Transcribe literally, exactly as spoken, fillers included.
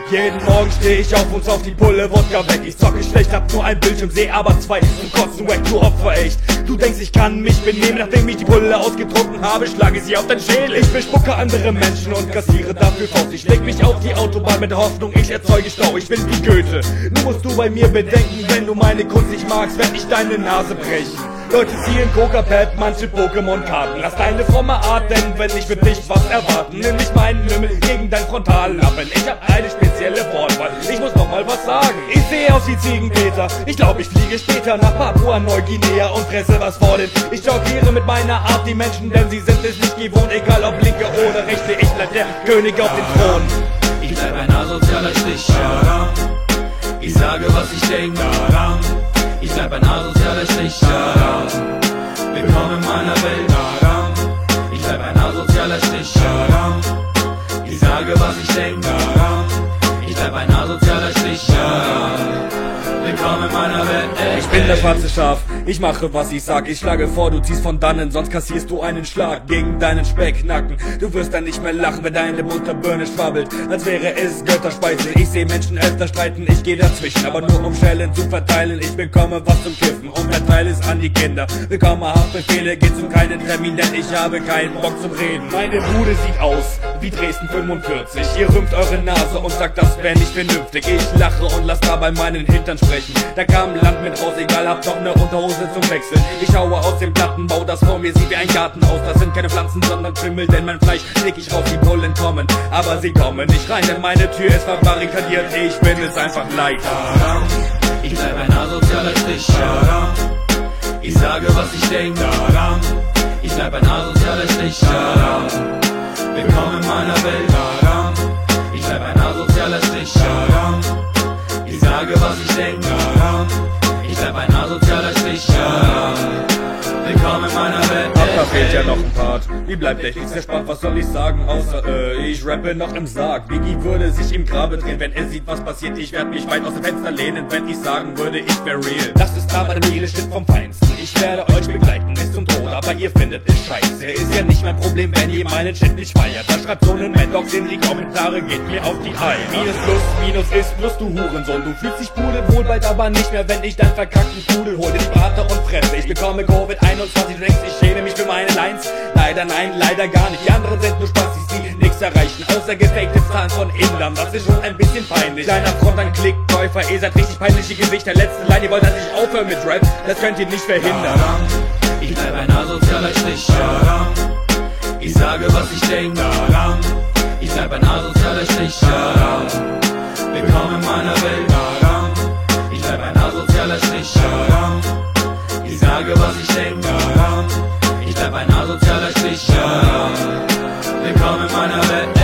Jeden Morgen steh ich auf und sauf die Pulle Wodka weg. Ich zocke schlecht, hab nur ein Bildschirm, seh aber zwei und kotzen wack, du Opfer echt. Du denkst, ich kann mich benehmen, nachdem ich die Pulle ausgetrunken habe, schlage sie auf dein Schädel. Ich bespucke andere Menschen und kassiere dafür Faust. Ich leg mich auf die Autobahn mit der Hoffnung, ich erzeuge Stau. Ich bin wie Goethe, nur musst du bei mir bedenken, wenn du meine Kunst nicht magst, werd ich deine Nase brechen. Leute ziehen Coca-Pad, manche Pokémon-Karten. Lass deine fromme Art, denn wenn ich für dich was erwarten, nimm ich meinen Lümmel gegen dein Frontallappen. Ich hab eine spezielle Wortwahl, ich muss noch mal was sagen. Ich sehe aus wie Ziegenpeter, ich glaub ich fliege später nach Papua-Neuguinea und fresse was vor den. Ich joggiere mit meiner Art die Menschen, denn sie sind es nicht gewohnt. Egal ob linke oder rechte, ich bleib der König auf dem Thron. Ich bleib ein asozialer Stich. Ich sage was ich denke. Ich bleib ein asozialer Stich. Willkommen in meiner Welt. Ich bleib ein asozialer Stich. Ich sage was ich denke. Ich bleib ein asozialer Stich. Willkommen in meiner Welt. Ey, ich bin das schwarze Schaf, ich mache was ich sag. Ich schlage vor, du ziehst von dannen, sonst kassierst du einen Schlag gegen deinen Specknacken. Du wirst dann nicht mehr lachen, wenn deine Mutterbirne schwabbelt, als wäre es Götterspeise. Ich seh Menschen öfter streiten, ich geh dazwischen, aber nur um Schellen zu verteilen. Ich bekomme was zum Kiffen und verteile es an die Kinder. Bekomme Haftbefehle, geht zu keinen Termin, denn ich habe keinen Bock zum Reden. Meine Bude sieht aus wie Dresden fünfundvierzig. Ihr rümpft eure Nase und sagt, das wär nicht vernünftig. Ich lache und lass dabei meinen Hintern sprechen. Da kam ein Land mit raus, egal, hab doch ne Unterhose zum Wechseln. Ich schaue aus dem Plattenbau, das vor mir sieht wie ein Garten aus. Das sind keine Pflanzen, sondern Schimmel, denn mein Fleisch leg ich raus, die Bullen kommen. Aber sie kommen nicht rein, denn meine Tür ist verbarrikadiert. Ich bin es einfach leid. Ich bleib ein asozialer Stich. Ich sage was ich denke. Ich bleib ein asozialer Stich. Willkommen in meiner Welt. Ich bleib ein asozialer Stich. Ich sage was ich denke. Ich bleib ein asozialer Stich. Willkommen in meiner Welt. Da fehlt ja noch ein Part. Wie bleibt der Hits der Spaß? Was soll ich sagen? Außer, äh, ich rappe noch im Sarg. Biggie würde sich im Grabe drehen, wenn er sieht, was passiert. Ich werd mich weit aus dem Fenster lehnen, wenn ich sagen würde, ich wär real. Das ist aber der Schnitt vom Feinsten. Ich werde euch begleiten bis zum Tod, aber ihr findet es scheiße. Ist ja nicht mein Problem, wenn ihr meinen Shit nicht feiert. Da schreibt so nen Maddox in die Kommentare, geht mir auf die Eier. Minus plus, minus ist plus, du Hurensohn. Du fühlst dich pudelwohl, bald aber nicht mehr, wenn ich deinen verkackten Pudel hol. Den Brater und fresse. Ich bekomme Covid einundzwanzig, du denkst, ich schäme mich für meine Lines. Leider nein, leider gar nicht. Die anderen sind nur Spassis, die nix erreichen, außer gefakte Zahlen von Indern. Das ist schon ein bisschen peinlich. Kleiner Front an Klickkäufer, ihr seid richtig peinliche Gesichter. Letzte Line, ihr wollt, dass ich aufhöre mit Rap. Das könnt ihr nicht verhindern. Ich bleib ein asozialer Stich. Ich sage was ich denke. Ich bleib ein asozialer Stich. Willkommen in meiner Welt. Ich bleib ein asozialer Stich. Ich sage was ich denke. Ich bleib ein asozialer Stich. Willkommen in meiner Welt.